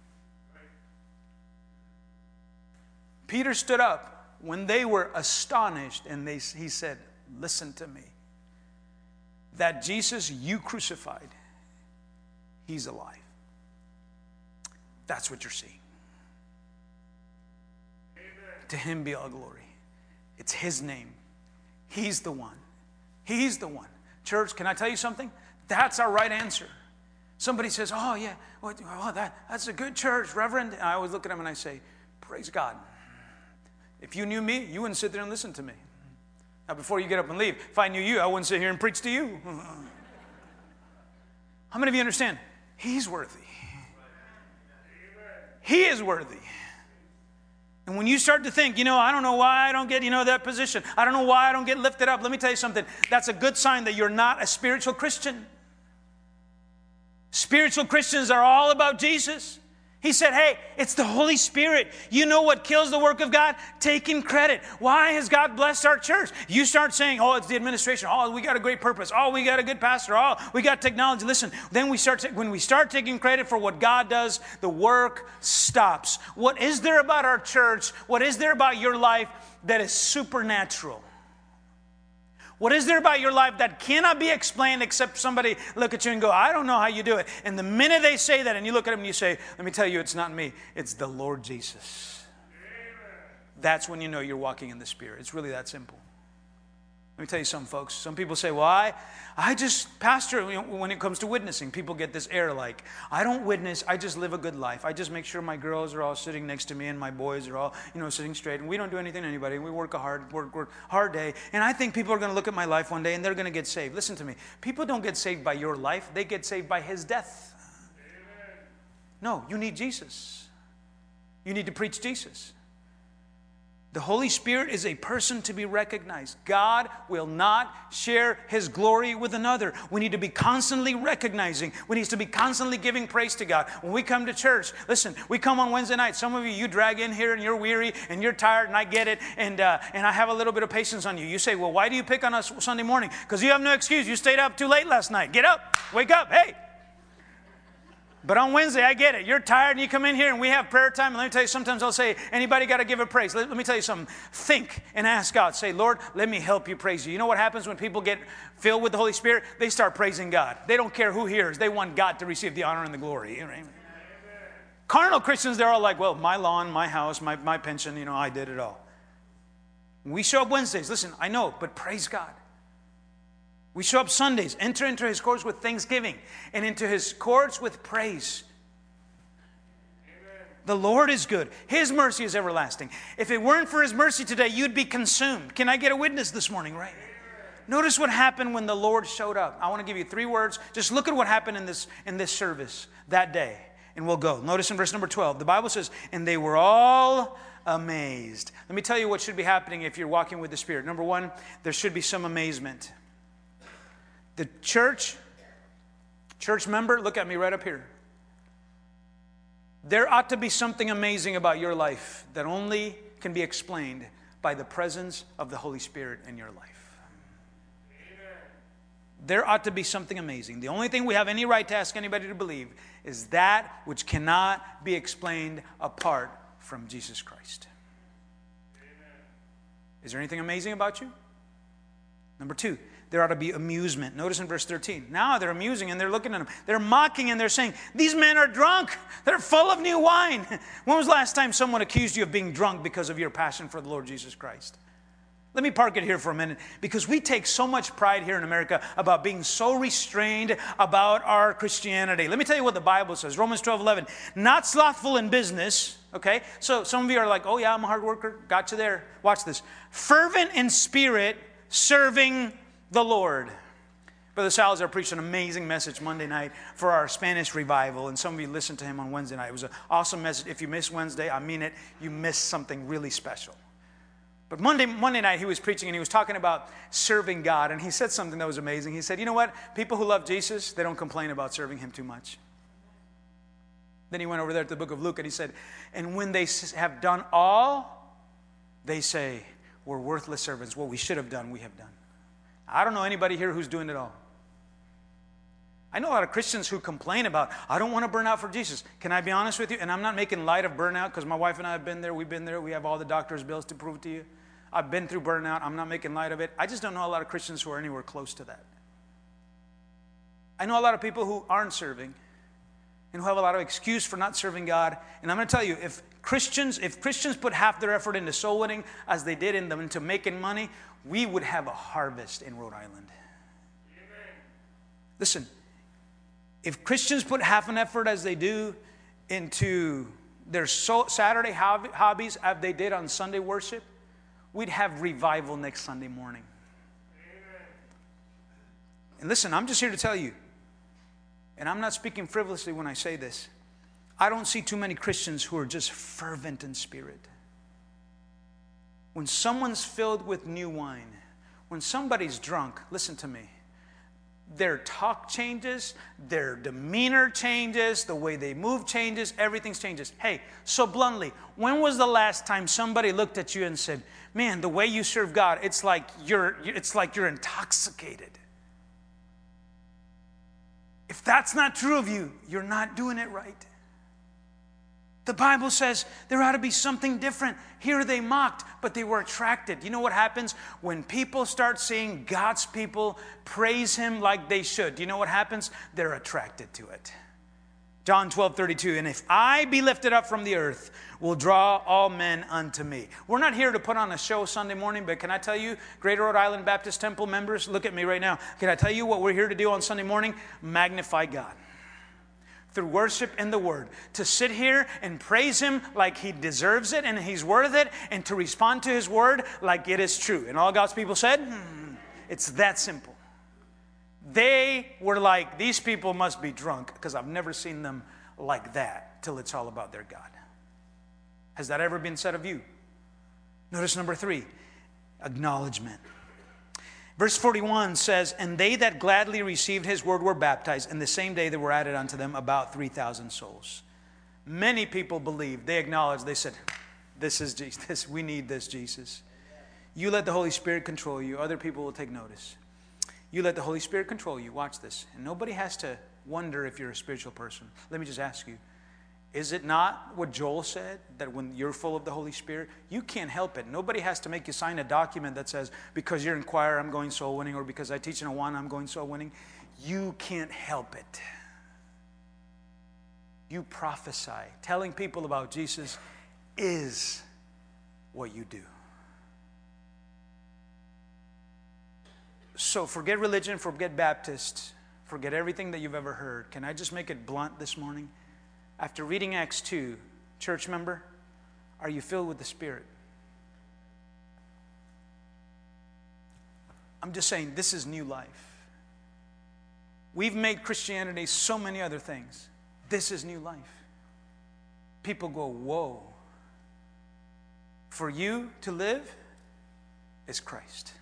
Speaker 2: Peter stood up when they were astonished and they, he said, listen to me. That Jesus you crucified, he's alive. That's what you're seeing. Amen. To him be all glory. It's his name. He's the one. He's the one. Church, can I tell you something? That's our right answer. Somebody says, oh yeah, well, oh, that, that's a good church, Reverend. And I always look at them and I say, praise God. If you knew me, you wouldn't sit there and listen to me. Now, before you get up and leave, if I knew you, I wouldn't sit here and preach to you. How many of you understand? He's worthy. He is worthy. And when you start to think, you know, I don't know why I don't get, you know, that position. I don't know why I don't get lifted up. Let me tell you something. That's a good sign that you're not a spiritual Christian. Spiritual Christians are all about Jesus. He said, hey, it's the Holy Spirit. You know what kills the work of God? Taking credit. Why has God blessed our church? You start saying, oh, it's the administration. Oh, we got a great purpose. Oh, we got a good pastor. Oh, we got technology. Listen, then we start, to, when we start taking credit for what God does, the work stops. What is there about our church? What is there about your life that is supernatural? What is there about your life that cannot be explained except somebody look at you and go, I don't know how you do it. And the minute they say that and you look at them and you say, let me tell you, it's not me. It's the Lord Jesus. Amen. That's when you know you're walking in the Spirit. It's really that simple. Let me tell you something, folks. Some people say, well, I, I just, pastor, you know, when it comes to witnessing, people get this air like, I don't witness, I just live a good life. I just make sure my girls are all sitting next to me and my boys are all, you know, sitting straight. And we don't do anything to anybody. We work a hard, work, work, hard day. And I think people are going to look at my life one day and they're going to get saved. Listen to me. People don't get saved by your life. They get saved by his death. Amen. No, you need Jesus. You need to preach Jesus. The Holy Spirit is a person to be recognized. God will not share his glory with another. We need to be constantly recognizing. We need to be constantly giving praise to God. When we come to church, listen, we come on Wednesday night. Some of you, you drag in here and you're weary and you're tired, and I get it, and, uh, and I have a little bit of patience on you. You say, well, why do you pick on us Sunday morning? Because you have no excuse. You stayed up too late last night. Get up. Wake up. Hey. But on Wednesday, I get it. You're tired and you come in here and we have prayer time. And let me tell you, sometimes I'll say, anybody got to give a praise? Let, let me tell you something. Think and ask God. Say, Lord, let me help you praise you. You know what happens when people get filled with the Holy Spirit? They start praising God. They don't care who hears. They want God to receive the honor and the glory. You know, carnal Christians, they're all like, well, my lawn, my house, my, my pension, you know, I did it all. We show up Wednesdays. Listen, I know, but praise God. We show up Sundays, enter into his courts with thanksgiving and into his courts with praise. Amen. The Lord is good. His mercy is everlasting. If it weren't for his mercy today, you'd be consumed. Can I get a witness this morning, right? Amen. Notice what happened when the Lord showed up. I want to give you three words. Just look at what happened in this, in this service that day, and we'll go. Notice in verse number twelve, the Bible says, and they were all amazed. Let me tell you what should be happening if you're walking with the Spirit. Number one, there should be some amazement. The church, church member, look at me right up here. There ought to be something amazing about your life that only can be explained by the presence of the Holy Spirit in your life. Amen. There ought to be something amazing. The only thing we have any right to ask anybody to believe is that which cannot be explained apart from Jesus Christ. Amen. Is there anything amazing about you? Number two, there ought to be amusement. Notice in verse thirteen. Now they're amusing and they're looking at him. They're mocking and they're saying, these men are drunk. They're full of new wine. When was the last time someone accused you of being drunk because of your passion for the Lord Jesus Christ? Let me park it here for a minute, because we take so much pride here in America about being so restrained about our Christianity. Let me tell you what the Bible says. Romans twelve eleven. Not slothful in business. Okay? So some of you are like, oh yeah, I'm a hard worker. Got you there. Watch this. Fervent in spirit, serving the Lord. Brother Salazar preached an amazing message Monday night for our Spanish revival, and some of you listened to him on Wednesday night. It was an awesome message. If you missed Wednesday, I mean it, you missed something really special. But Monday, Monday night he was preaching, and he was talking about serving God, and he said something that was amazing. He said, you know what? People who love Jesus, they don't complain about serving him too much. Then he went over there to the book of Luke, and he said, and when they have done all, they say, we're worthless servants. What we should have done, we have done. I don't know anybody here who's doing it all. I know a lot of Christians who complain about, I don't want to burn out for Jesus. Can I be honest with you? And I'm not making light of burnout, because my wife and I have been there. We've been there. We have all the doctor's bills to prove to you. I've been through burnout. I'm not making light of it. I just don't know a lot of Christians who are anywhere close to that. I know a lot of people who aren't serving and who have a lot of excuse for not serving God. And I'm going to tell you, if Christians, if Christians put half their effort into soul winning as they did in them into making money, we would have a harvest in Rhode Island. Amen. Listen, if Christians put half an effort as they do into their so Saturday hob- hobbies as they did on Sunday worship, we'd have revival next Sunday morning. Amen. And listen, I'm just here to tell you, and I'm not speaking frivolously when I say this, I don't see too many Christians who are just fervent in spirit. When someone's filled with new wine, when somebody's drunk, listen to me, their talk changes, their demeanor changes, the way they move changes, everything changes. Hey, so bluntly, when was the last time somebody looked at you and said, man, the way you serve God, it's like you're, it's like you're intoxicated. If that's not true of you, you're not doing it right. The Bible says there ought to be something different. Here they mocked, but they were attracted. You know what happens? When people start seeing God's people praise him like they should, do you know what happens? They're attracted to it. John twelve thirty-two, and if I be lifted up from the earth, will draw all men unto me. We're not here to put on a show Sunday morning, but can I tell you, Greater Rhode Island Baptist Temple members, look at me right now. Can I tell you what we're here to do on Sunday morning? Magnify God. Through worship and the word, to sit here and praise him like he deserves it and he's worth it, and to respond to his word like it is true. And all God's people said, hmm, it's that simple. They were like, these people must be drunk, because I've never seen them like that till it's all about their God. Has that ever been said of you? Notice number three, acknowledgement. Verse forty-one says, and they that gladly received his word were baptized, and the same day there were added unto them about three thousand souls. Many people believed, they acknowledged, they said, this is Jesus, we need this Jesus. You let the Holy Spirit control you, other people will take notice. You let the Holy Spirit control you, watch this. And nobody has to wonder if you're a spiritual person. Let me just ask you, is it not what Joel said, that when you're full of the Holy Spirit, you can't help it. Nobody has to make you sign a document that says, because you're in choir, I'm going soul winning, or because I teach in Awana, I'm going soul winning. You can't help it. You prophesy. Telling people about Jesus is what you do. So forget religion, forget Baptist, forget everything that you've ever heard. Can I just make it blunt this morning? After reading Acts two, church member, are you filled with the Spirit? I'm just saying, this is new life. We've made Christianity so many other things. This is new life. People go, whoa. For you to live is Christ.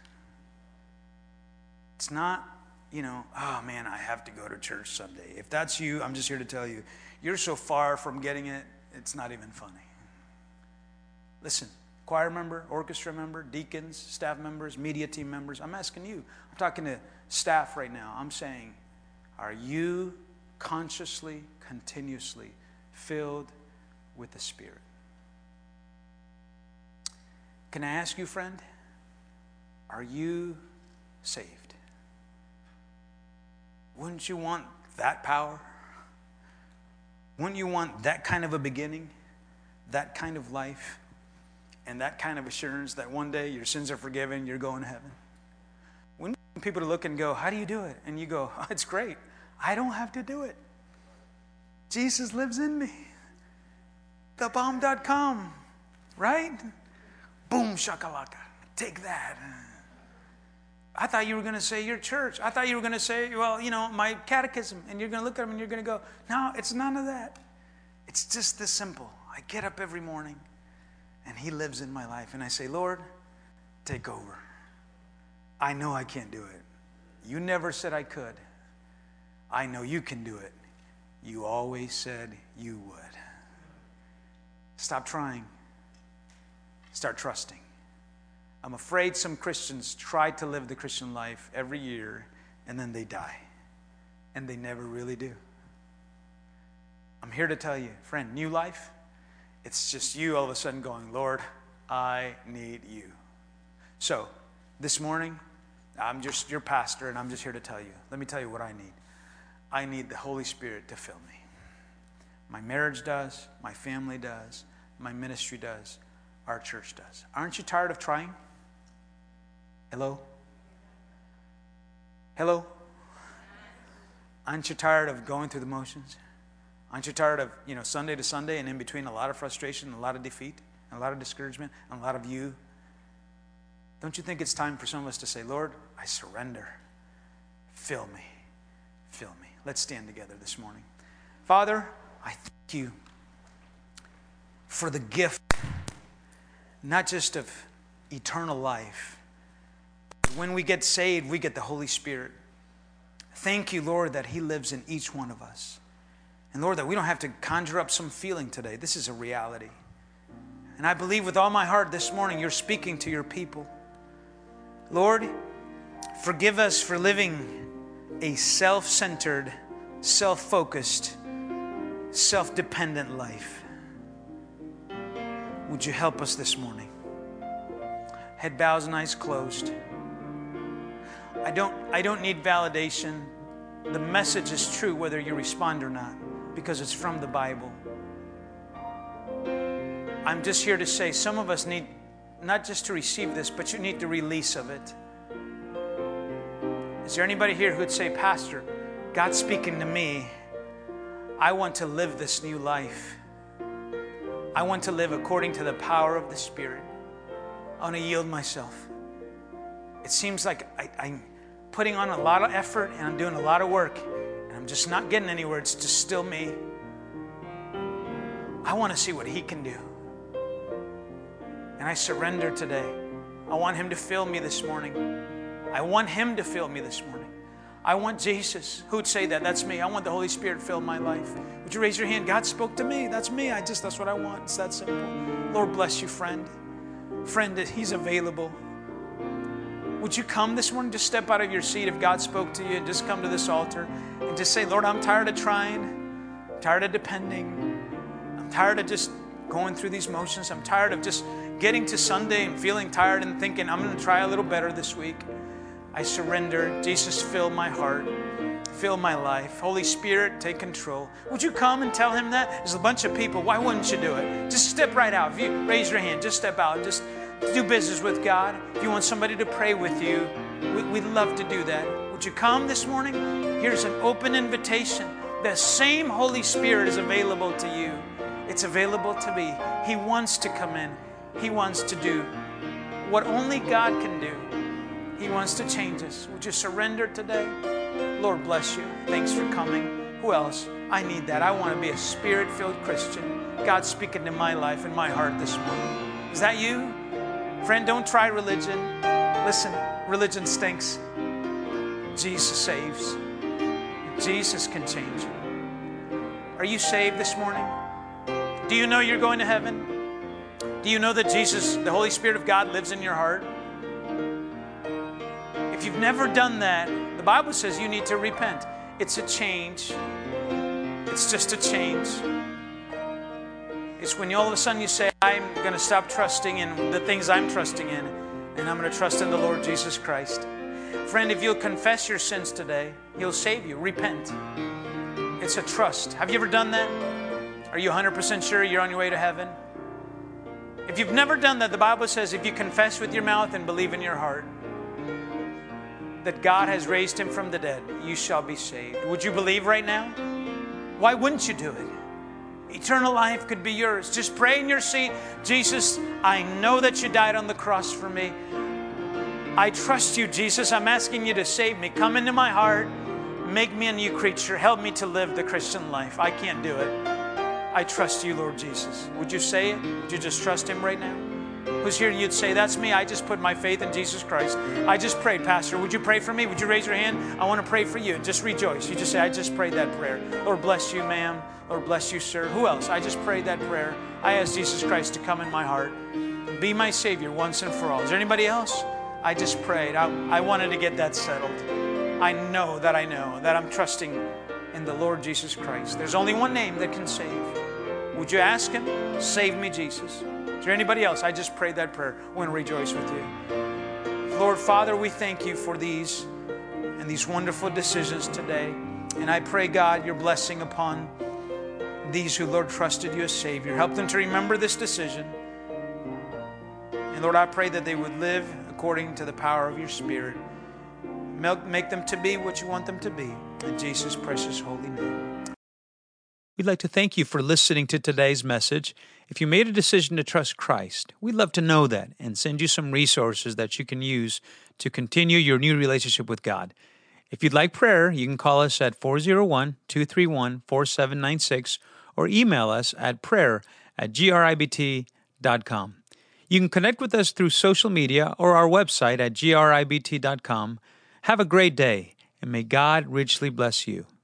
Speaker 2: It's not, you know, oh man, I have to go to church someday. If that's you, I'm just here to tell you, you're so far from getting it, it's not even funny. Listen, choir member, orchestra member, deacons, staff members, media team members, I'm asking you. I'm talking to staff right now. I'm saying, are you consciously, continuously filled with the Spirit? Can I ask you, friend, are you saved? Wouldn't you want that power? Wouldn't you want that kind of a beginning, that kind of life? and that kind of assurance that one day your sins are forgiven, you're going to heaven. When people look and go, how do you do it? And you go, oh, it's great. I don't have to do it. Jesus lives in me. the bomb dot com, right? Boom, shakalaka. Take that. I thought you were going to say your church. I thought you were going to say, well, you know, my catechism. And you're going to look at them and you're going to go, no, it's none of that. It's just this simple. I get up every morning and he lives in my life. And I say, Lord, take over. I know I can't do it. You never said I could. I know you can do it. You always said you would. Stop trying. Start trusting. I'm afraid some Christians try to live the Christian life every year and then they die. And they never really do. I'm here to tell you, friend, new life, it's just you all of a sudden going, Lord, I need you. So, this morning, I'm just your pastor and I'm just here to tell you. Let me tell you what I need. I need the Holy Spirit to fill me. My marriage does, my family does, my ministry does, our church does. Aren't you tired of trying? Hello? Hello? Aren't you tired of going through the motions? Aren't you tired of, you know, Sunday to Sunday and in between a lot of frustration, a lot of defeat, a lot of discouragement, and a lot of you? Don't you think it's time for some of us to say, Lord, I surrender. Fill me. Fill me. Let's stand together this morning. Father, I thank you for the gift, not just of eternal life. When we get saved, we get the Holy Spirit. Thank you, Lord, that he lives in each one of us. And Lord, that we don't have to conjure up some feeling today. This is a reality. And I believe with all my heart this morning, you're speaking to your people. Lord, forgive us for living a self-centered, self-focused, self-dependent life. Would you help us this morning? Head bows and eyes closed. I don't, I don't need validation. The message is true whether you respond or not, because it's from the Bible. I'm just here to say some of us need not just to receive this, but you need the release of it. Is there anybody here who would say, Pastor, God's speaking to me. I want to live this new life. I want to live according to the power of the Spirit. I want to yield myself. It seems like I, I'm putting on a lot of effort and I'm doing a lot of work and I'm just not getting anywhere. It's just still me. I want to see what he can do. And I surrender today. I want him to fill me this morning. I want him to fill me this morning. I want Jesus. Who would say that? That's me. I want the Holy Spirit to fill my life. Would you raise your hand? God spoke to me. That's me. I just, that's what I want. It's that simple. Lord bless you, friend. Friend, he's available. Would you come this morning? Just step out of your seat if God spoke to you and just come to this altar and just say, Lord, I'm tired of trying. I'm tired of depending. I'm tired of just going through these motions. I'm tired of just getting to Sunday and feeling tired and thinking, I'm going to try a little better this week. I surrender. Jesus, fill my heart. Fill my life. Holy Spirit, take control. Would you come and tell him that? There's a bunch of people. Why wouldn't you do it? Just step right out. If you raise your hand, just step out. Just do business with God. If you want somebody to pray with you, we, we'd love to do that. Would you come this morning? Here's an open invitation. The same Holy Spirit is available to you. It's available to me. He wants to come in. He wants to do what only God can do. He wants to change us. Would you surrender today? Lord bless you. Thanks for coming. Who else? I need that. I want to be a Spirit-filled Christian. God's speaking to my life and my heart this morning. Is that you? Friend, don't try religion. Listen, religion stinks. Jesus saves. Jesus can change you. Are you saved this morning? Do you know you're going to heaven? Do you know that Jesus, the Holy Spirit of God, lives in your heart? If you've never done that, the Bible says you need to repent. It's a change. It's just a change. It's when you all of a sudden you say, I'm going to stop trusting in the things I'm trusting in, and I'm going to trust in the Lord Jesus Christ. Friend, if you'll confess your sins today, he'll save you. Repent. It's a trust. Have you ever done that? Are you one hundred percent sure you're on your way to heaven? If you've never done that, the Bible says if you confess with your mouth and believe in your heart that God has raised him from the dead, you shall be saved. Would you believe right now? Why wouldn't you do it? Eternal life could be yours. Just pray in your seat. Jesus, I know that you died on the cross for me. I trust you, Jesus. I'm asking you to save me. Come into my heart. Make me a new creature. Help me to live the Christian life. I can't do it. I trust you, Lord Jesus. Would you say it? Would you just trust him right now? Who's here and you'd say, that's me. I just put my faith in Jesus Christ. I just prayed, Pastor. Would you pray for me? Would you raise your hand? I want to pray for you. Just rejoice. You just say, I just prayed that prayer. Lord bless you, ma'am. Lord bless you, sir. Who else? I just prayed that prayer. I asked Jesus Christ to come in my heart. Be my Savior once and for all. Is there anybody else? I just prayed. I, I wanted to get that settled. I know that I know that I'm trusting in the Lord Jesus Christ. There's only one name that can save. Would you ask him? Save me, Jesus. Is there anybody else? I just prayed that prayer. I want to rejoice with you. Lord, Father, we thank you for these and these wonderful decisions today. And I pray, God, your blessing upon these who, Lord, trusted you as Savior. Help them to remember this decision. And Lord, I pray that they would live according to the power of your Spirit. Make them to be what you want them to be. In Jesus' precious holy name.
Speaker 1: We'd like to thank you for listening to today's message. If you made a decision to trust Christ, we'd love to know that and send you some resources that you can use to continue your new relationship with God. If you'd like prayer, you can call us at four oh one, two three one, four seven nine six or email us at prayer at gribt dot com. You can connect with us through social media or our website at gribt dot com. Have a great day, and may God richly bless you.